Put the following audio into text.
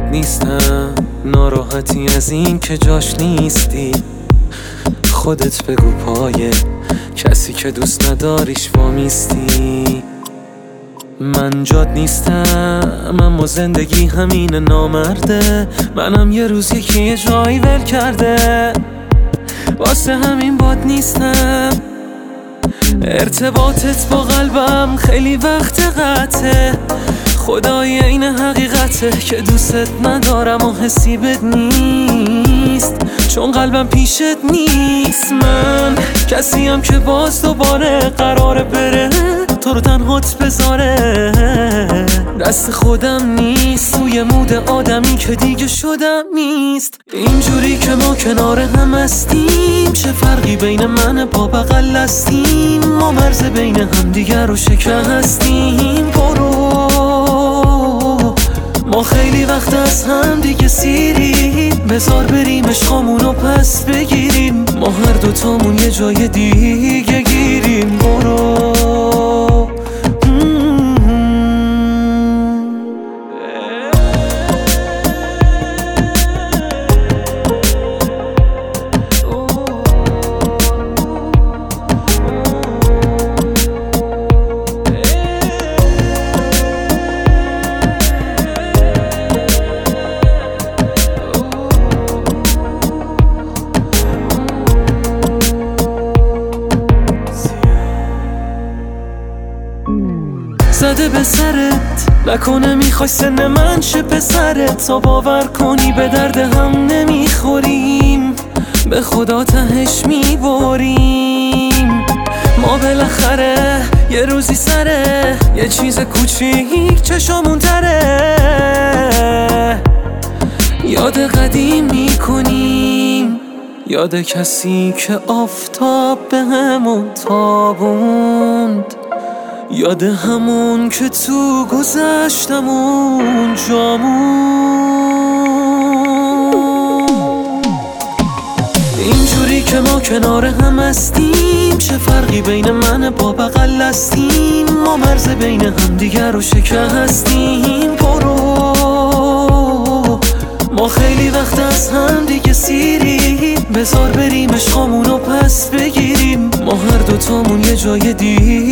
نیستم، ناراحتی از این که جاش نیستی. خودت بگو پای کسی که دوست نداریش وامیستی. من جات نیستم اما زندگی همین نامرده. منم یه روز یکی جایی ول کرده، واسه همین باد نیستم. ارتباطت با قلبم خیلی وقت قطعه، خدای این حقیقته که دوستت ندارم و حسی بد نیست، چون قلبم پیشت نیست. من کسیم که باز دوباره قراره بره تو رو تنهات بذاره. دست خودم نیست، توی مود آدمی که دیگه شدم نیست. اینجوری که ما کنار هم هستیم، چه فرقی بین من با بغل هستیم؟ ما مرز بین هم دیگر رو شکستیم. برو، ما خیلی وقت از هم دیگه سیریم، بذار بریم عشقامونو پس بگیریم. ما هر دوتامون یه جای دیگه گیریم. برو زده به سرت، نکنه میخوای سن من شه پسرت. تا باور کنی به درد هم نمیخوریم، به خدا تهش میبریم. ما بالاخره یه روزی سره یه چیز کوچیک چشامون تره، یاد قدیم میکنیم، یاد کسی که آفتاب به همون تابوند، یاد همون که تو گذشتمون جامون. اینجوری که ما کنار هم هستیم، چه فرقی بین من با بغل هستیم؟ ما مرز بین هم دیگر رو شکستیم. برو، ما خیلی وقت از هم دیگه سیریم، بذار بریم عشقامونو پس بگیریم. ما هر دوتامون یه جای دیگه